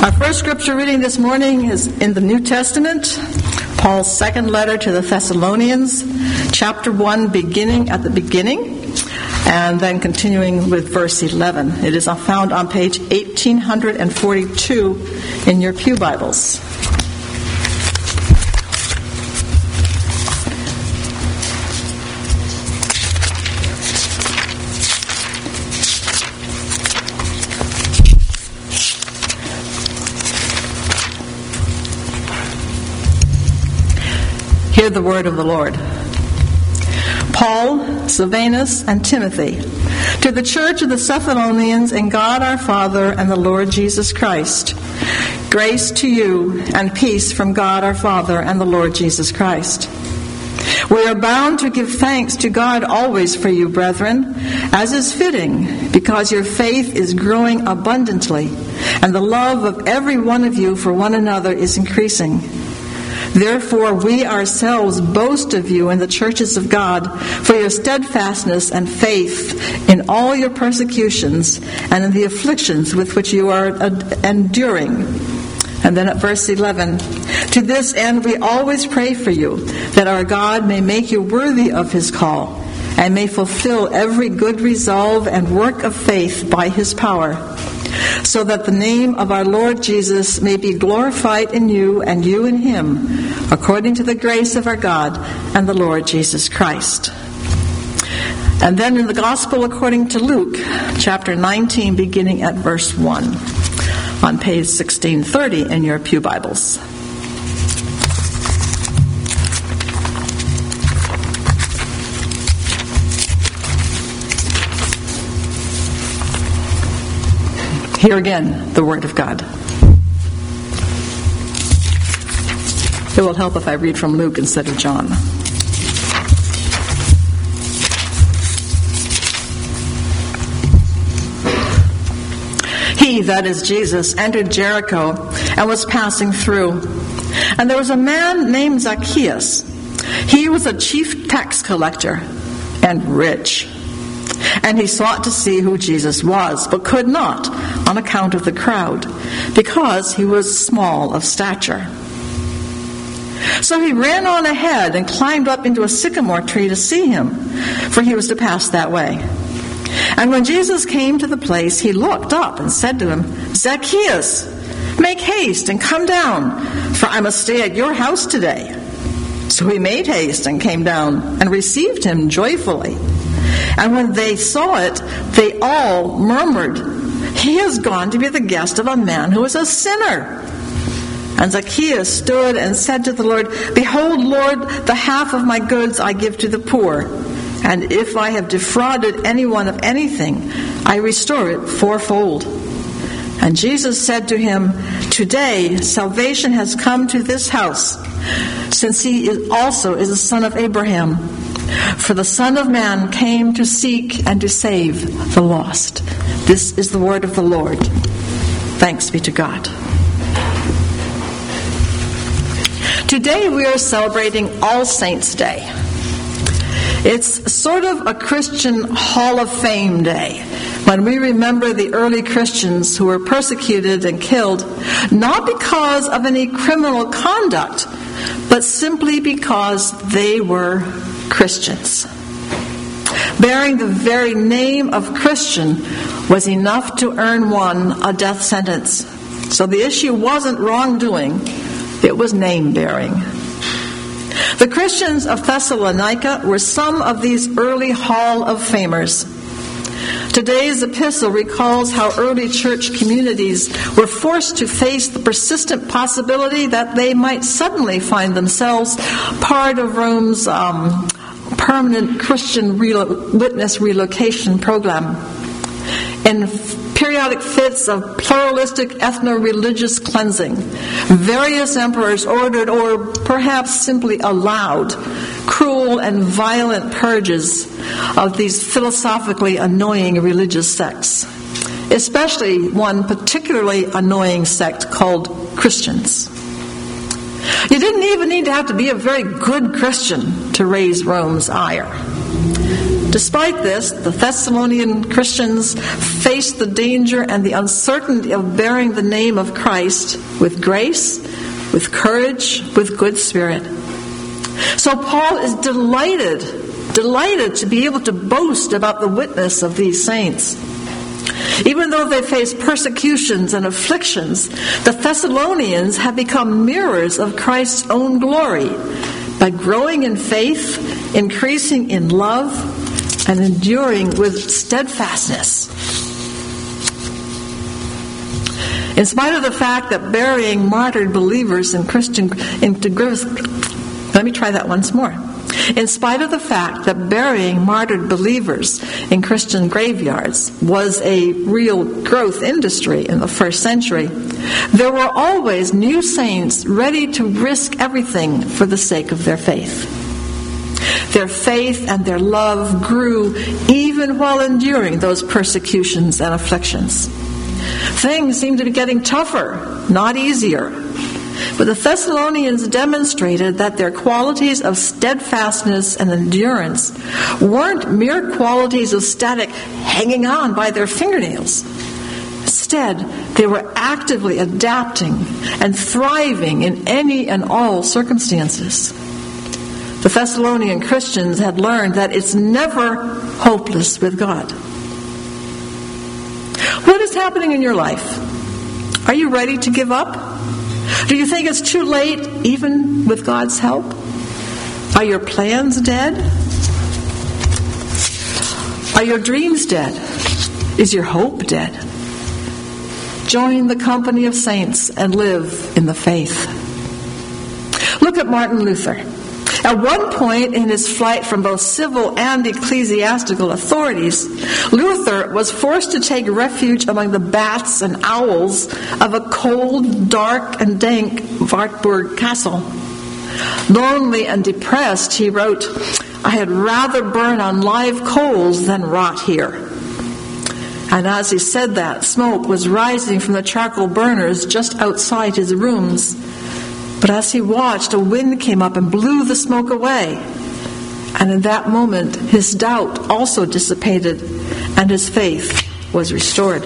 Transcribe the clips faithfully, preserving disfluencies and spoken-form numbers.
Our first scripture reading this morning is in the New Testament, Paul's second letter to the Thessalonians, chapter one, beginning at the beginning, and then continuing with verse eleven. It is found on page eighteen forty-two in your pew Bibles. Hear the word of the Lord. Paul, Silvanus, and Timothy, to the church of the Thessalonians in God our Father and the Lord Jesus Christ, grace to you and peace from God our Father and the Lord Jesus Christ. We are bound to give thanks to God always for you, brethren, as is fitting, because your faith is growing abundantly, and the love of every one of you for one another is increasing. Therefore, we ourselves boast of you in the churches of God for your steadfastness and faith in all your persecutions and in the afflictions with which you are enduring. And then at verse eleven, to this end we always pray for you, that our God may make you worthy of his call, and may fulfill every good resolve and work of faith by his power, so that the name of our Lord Jesus may be glorified in you and you in him, according to the grace of our God and the Lord Jesus Christ. And then in the Gospel according to Luke, chapter nineteen, beginning at verse one, on page sixteen thirty in your pew Bibles. Hear again the word of God. It will help if I read from Luke instead of John. He, that is Jesus, entered Jericho and was passing through. And there was a man named Zacchaeus. He was a chief tax collector and rich. And he sought to see who Jesus was, but could not on account of the crowd, because he was small of stature. So he ran on ahead and climbed up into a sycamore tree to see him, for he was to pass that way. And when Jesus came to the place, he looked up and said to him, Zacchaeus, make haste and come down, for I must stay at your house today. So he made haste and came down and received him joyfully. And when they saw it, they all murmured, he has gone to be the guest of a man who is a sinner. And Zacchaeus stood and said to the Lord, Behold, Lord, the half of my goods I give to the poor. And if I have defrauded anyone of anything, I restore it fourfold. And Jesus said to him, Today salvation has come to this house, since he is also is a son of Abraham. For the Son of Man came to seek and to save the lost. This is the word of the Lord. Thanks be to God. Today we are celebrating All Saints' Day. It's sort of a Christian Hall of Fame day, when we remember the early Christians who were persecuted and killed, not because of any criminal conduct, but simply because they were Christians. Bearing the very name of Christian was enough to earn one a death sentence. So the issue wasn't wrongdoing, it was name-bearing. The Christians of Thessalonica were some of these early Hall of Famers. Today's epistle recalls how early church communities were forced to face the persistent possibility that they might suddenly find themselves part of Rome's um, permanent Christian relo- witness relocation program. In periodic fits of pluralistic ethno-religious cleansing, various emperors ordered, or perhaps simply allowed, cruel and violent purges of these philosophically annoying religious sects, especially one particularly annoying sect called Christians. You didn't even need to have to be a very good Christian to raise Rome's ire. Despite this, the Thessalonian Christians faced the danger and the uncertainty of bearing the name of Christ with grace, with courage, with good spirit. So Paul is delighted, delighted to be able to boast about the witness of these saints. Even though they face persecutions and afflictions, the Thessalonians have become mirrors of Christ's own glory by growing in faith, increasing in love, and enduring with steadfastness. In spite of the fact that burying martyred believers in Christian into let me try that once more. In spite of the fact that burying martyred believers in Christian graveyards was a real growth industry in the first century, there were always new saints ready to risk everything for the sake of their faith. Their faith and their love grew even while enduring those persecutions and afflictions. Things seemed to be getting tougher, not easier. But the Thessalonians demonstrated that their qualities of steadfastness and endurance weren't mere qualities of static hanging on by their fingernails. Instead, they were actively adapting and thriving in any and all circumstances. The Thessalonian Christians had learned that it's never hopeless with God. What is happening in your life? Are you ready to give up? Do you think it's too late, even with God's help? Are your plans dead? Are your dreams dead? Is your hope dead? Join the company of saints and live in the faith. Look at Martin Luther. At one point in his flight from both civil and ecclesiastical authorities, Luther was forced to take refuge among the bats and owls of a cold, dark, and dank Wartburg castle. Lonely and depressed, he wrote, "I had rather burn on live coals than rot here." And as he said that, smoke was rising from the charcoal burners just outside his rooms. But as he watched, a wind came up and blew the smoke away. And in that moment, his doubt also dissipated, and his faith was restored.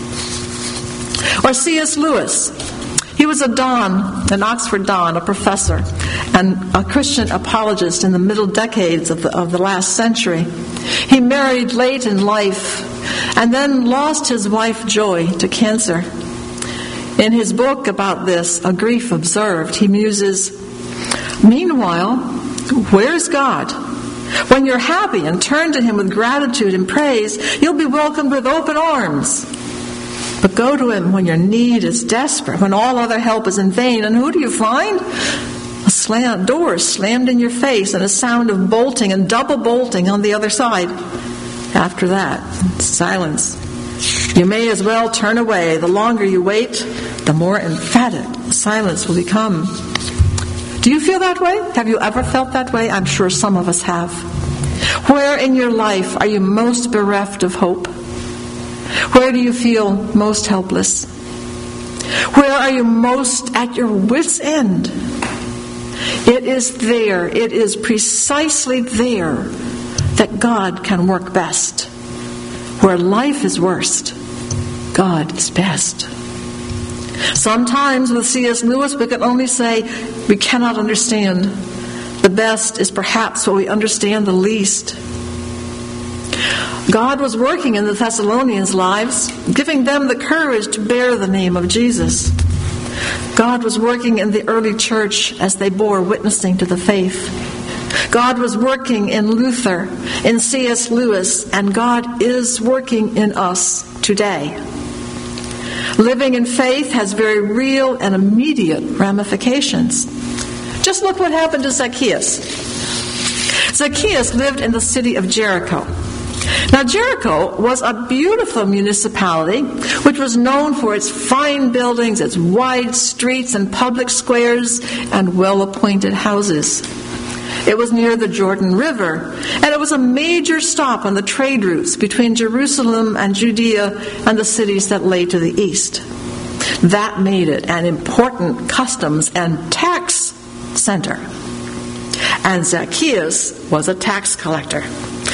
Or C S Lewis. He was a Don, an Oxford Don, a professor, and a Christian apologist in the middle decades of the, of the last century. He married late in life, and then lost his wife Joy to cancer. In his book about this, A Grief Observed, he muses, "Meanwhile, where's God? When you're happy and turn to Him with gratitude and praise, you'll be welcomed with open arms. But go to Him when your need is desperate, when all other help is in vain, and who do you find? A slam, door slammed in your face and a sound of bolting and double bolting on the other side. After that, silence. You may as well turn away. The longer you wait, the more emphatic silence will become." Do you feel that way? Have you ever felt that way? I'm sure some of us have. Where in your life are you most bereft of hope? Where do you feel most helpless? Where are you most at your wit's end? It is there, it is precisely there that God can work best. Where life is worst, God is best. Sometimes with C S Lewis, we can only say, we cannot understand. The best is perhaps what we understand the least. God was working in the Thessalonians' lives, giving them the courage to bear the name of Jesus. God was working in the early church as they bore witnessing to the faith. God was working in Luther, in C S Lewis, and God is working in us today. Living in faith has very real and immediate ramifications. Just look what happened to Zacchaeus. Zacchaeus lived in the city of Jericho. Now, Jericho was a beautiful municipality which was known for its fine buildings, its wide streets and public squares, and well-appointed houses. It was near the Jordan River, and it was a major stop on the trade routes between Jerusalem and Judea and the cities that lay to the east. That made it an important customs and tax center. And Zacchaeus was a tax collector.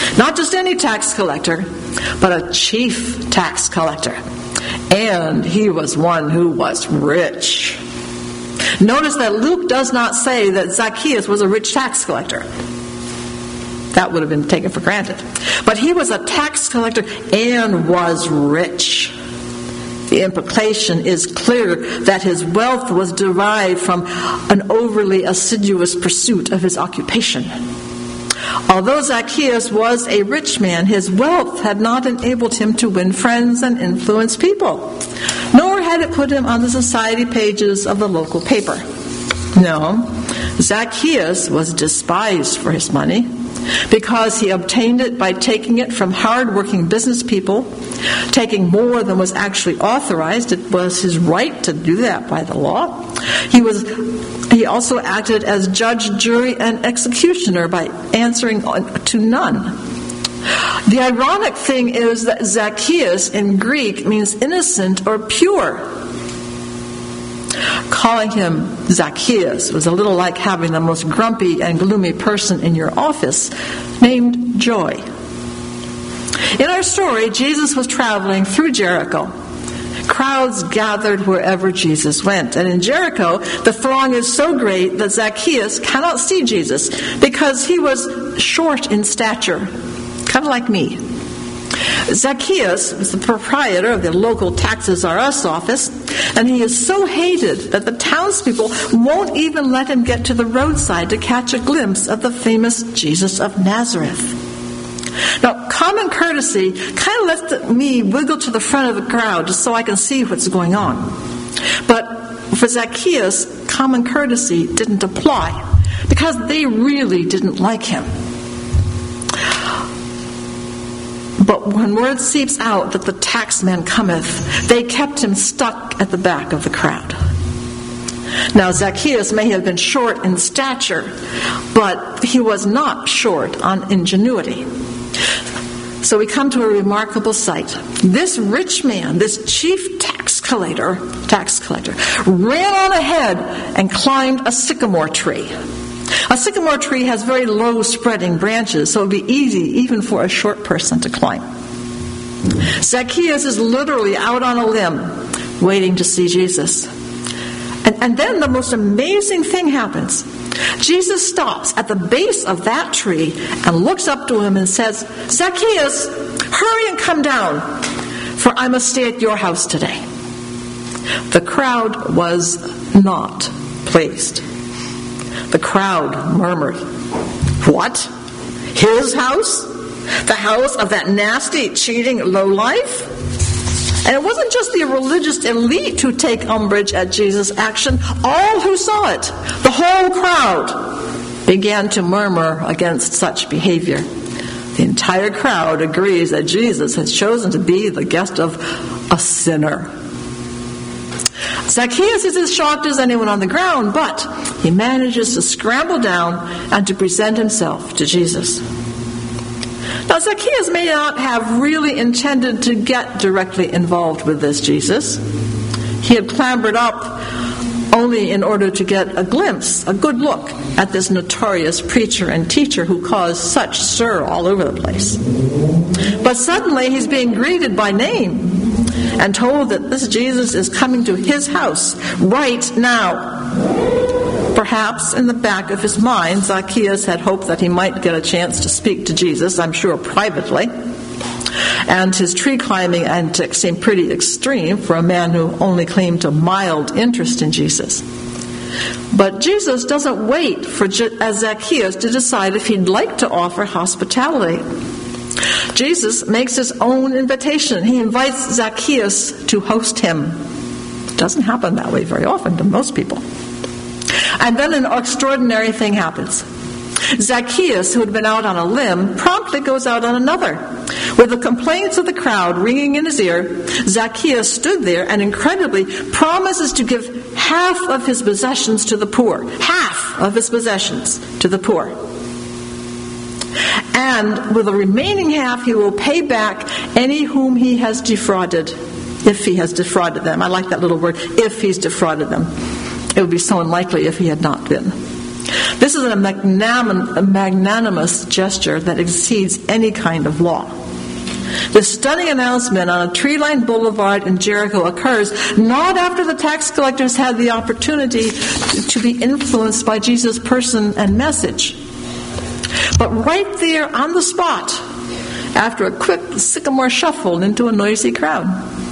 Not just any tax collector, but a chief tax collector. And he was one who was rich. Notice that Luke does not say that Zacchaeus was a rich tax collector. That would have been taken for granted. But he was a tax collector and was rich. The implication is clear that his wealth was derived from an overly assiduous pursuit of his occupation. Although Zacchaeus was a rich man, his wealth had not enabled him to win friends and influence people, nor had it put him on the society pages of the local paper. No, Zacchaeus was despised for his money because he obtained it by taking it from hard-working business people, taking more than was actually authorized. It was his right to do that by the law. He was He also acted as judge, jury, and executioner by answering to none. The ironic thing is that Zacchaeus in Greek means innocent or pure. Calling him Zacchaeus was a little like having the most grumpy and gloomy person in your office named Joy. In our story, Jesus was traveling through Jericho. Crowds gathered wherever Jesus went. And in Jericho, the throng is so great that Zacchaeus cannot see Jesus because he was short in stature, kind of like me. Zacchaeus was the proprietor of the local Taxes R Us office, and he is so hated that the townspeople won't even let him get to the roadside to catch a glimpse of the famous Jesus of Nazareth. Now, common courtesy kind of lets me wiggle to the front of the crowd just so I can see what's going on. But for Zacchaeus, common courtesy didn't apply because they really didn't like him. But when word seeps out that the taxman cometh, they kept him stuck at the back of the crowd. Now, Zacchaeus may have been short in stature, but he was not short on ingenuity. So we come to a remarkable sight. This rich man, this chief tax collector, tax collector, ran on ahead and climbed a sycamore tree. A sycamore tree has very low spreading branches, so it would be easy even for a short person to climb. Zacchaeus is literally out on a limb, waiting to see Jesus. And, and then the most amazing thing happens. Jesus stops at the base of that tree and looks up to him and says, Zacchaeus, hurry and come down, for I must stay at your house today. The crowd was not pleased. The crowd murmured, what? His house? The house of that nasty, cheating lowlife? And it wasn't just the religious elite who take umbrage at Jesus' action. All who saw it, the whole crowd, began to murmur against such behavior. The entire crowd agrees that Jesus has chosen to be the guest of a sinner. Zacchaeus is as shocked as anyone on the ground, but he manages to scramble down and to present himself to Jesus. Now, Zacchaeus may not have really intended to get directly involved with this Jesus. He had clambered up only in order to get a glimpse, a good look at this notorious preacher and teacher who caused such stir all over the place. But suddenly he's being greeted by name and told that this Jesus is coming to his house right now. Perhaps in the back of his mind, Zacchaeus had hoped that he might get a chance to speak to Jesus, I'm sure privately. And his tree climbing antics seemed pretty extreme for a man who only claimed a mild interest in Jesus. But Jesus doesn't wait for Zacchaeus to decide if he'd like to offer hospitality. Jesus makes his own invitation. He invites Zacchaeus to host him. It doesn't happen that way very often to most people. And then an extraordinary thing happens. Zacchaeus, who had been out on a limb, promptly goes out on another. With the complaints of the crowd ringing in his ear, Zacchaeus stood there and incredibly promises to give half of his possessions to the poor. Half of his possessions to the poor. And with the remaining half, he will pay back any whom he has defrauded, if he has defrauded them. I like that little word, if he's defrauded them. It would be so unlikely if he had not been. This is a magnanim- a magnanimous gesture that exceeds any kind of law. This stunning announcement on a tree-lined boulevard in Jericho occurs not after the tax collectors had the opportunity to, to be influenced by Jesus' person and message, but right there on the spot after a quick sycamore shuffle into a noisy crowd.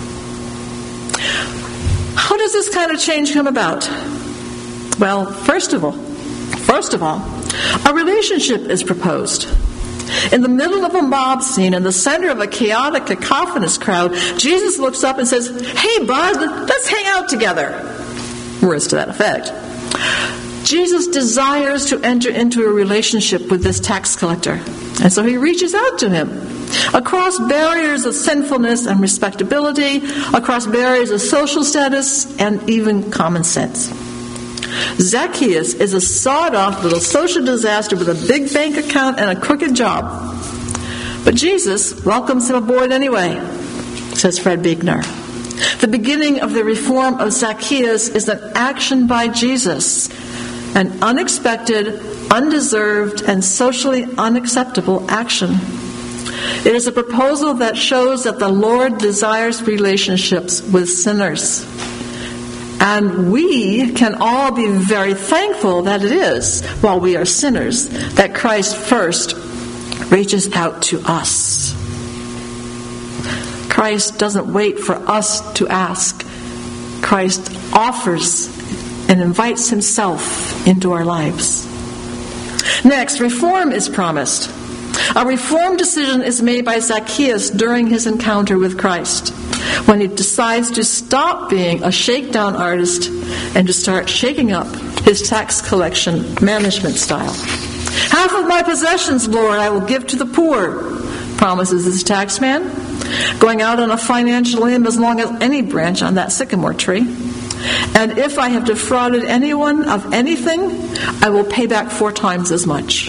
How does this kind of change come about? Well, first of all, first of all, a relationship is proposed. In the middle of a mob scene, in the center of a chaotic, cacophonous crowd, Jesus looks up and says, "Hey, bud, let's hang out together." Words to that effect. Jesus desires to enter into a relationship with this tax collector, and so he reaches out to him. Across barriers of sinfulness and respectability, across barriers of social status, and even common sense. Zacchaeus is a sawed-off little social disaster with a big bank account and a crooked job. But Jesus welcomes him aboard anyway, says Fred Buechner. The beginning of the reform of Zacchaeus is an action by Jesus, an unexpected, undeserved, and socially unacceptable action. It is a proposal that shows that the Lord desires relationships with sinners. And we can all be very thankful that it is, while we are sinners, that Christ first reaches out to us. Christ doesn't wait for us to ask. Christ offers and invites himself into our lives. Next, reform is promised. A reform decision is made by Zacchaeus during his encounter with Christ, when he decides to stop being a shakedown artist and to start shaking up his tax collection management style. "Half of my possessions, Lord, I will give to the poor," promises this tax man, going out on a financial limb as long as any branch on that sycamore tree. "And if I have defrauded anyone of anything, I will pay back four times as much."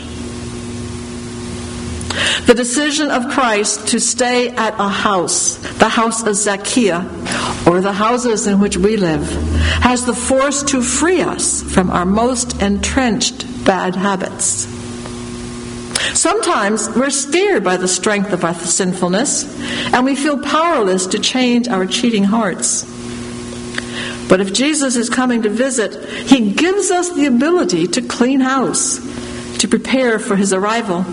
The decision of Christ to stay at a house, the house of Zacchaeus, or the houses in which we live, has the force to free us from our most entrenched bad habits. Sometimes we're scared by the strength of our sinfulness, and we feel powerless to change our cheating hearts. But if Jesus is coming to visit, he gives us the ability to clean house, to prepare for his arrival.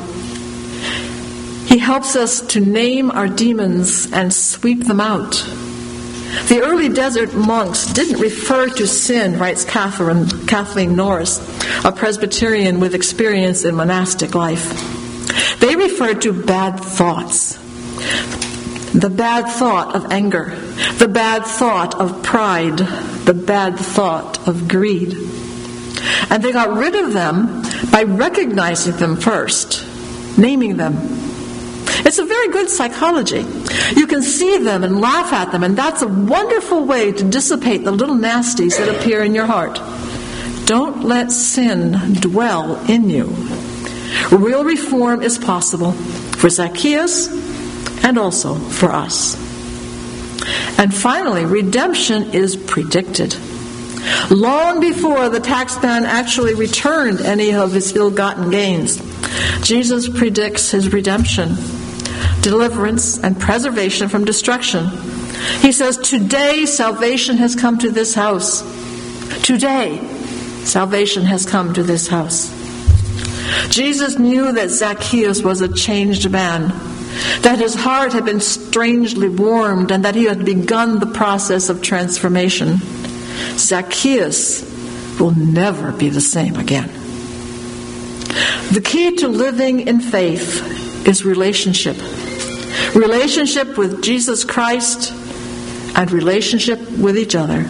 He helps us to name our demons and sweep them out. The early desert monks didn't refer to sin, writes Catherine, Kathleen Norris, a Presbyterian with experience in monastic life. They referred to bad thoughts. The bad thought of anger, the bad thought of pride, the bad thought of greed. And they got rid of them by recognizing them first, naming them. It's a very good psychology. You can see them and laugh at them, and that's a wonderful way to dissipate the little nasties that appear in your heart. Don't let sin dwell in you. Real reform is possible for Zacchaeus and also for us. And finally, redemption is predicted. Long before the taxman actually returned any of his ill-gotten gains, Jesus predicts his redemption, deliverance, and preservation from destruction. He says, "Today salvation has come to this house. Today salvation has come to this house." Jesus knew that Zacchaeus was a changed man, that his heart had been strangely warmed, and that he had begun the process of transformation. Zacchaeus will never be the same again. The key to living in faith is relationship. Relationship with Jesus Christ and relationship with each other.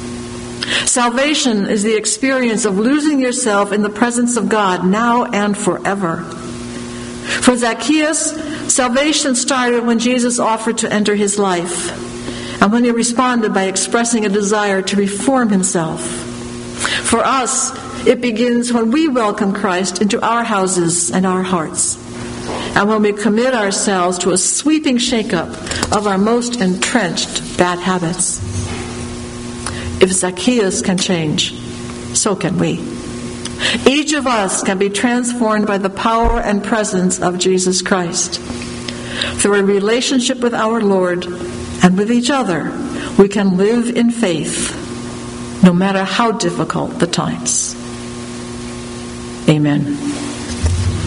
Salvation is the experience of losing yourself in the presence of God now and forever. For Zacchaeus, salvation started when Jesus offered to enter his life, and when he responded by expressing a desire to reform himself. For us, it begins when we welcome Christ into our houses and our hearts, and when we commit ourselves to a sweeping shake-up of our most entrenched bad habits. If Zacchaeus can change, so can we. Each of us can be transformed by the power and presence of Jesus Christ. Through a relationship with our Lord and with each other, we can live in faith, no matter how difficult the times. Amen.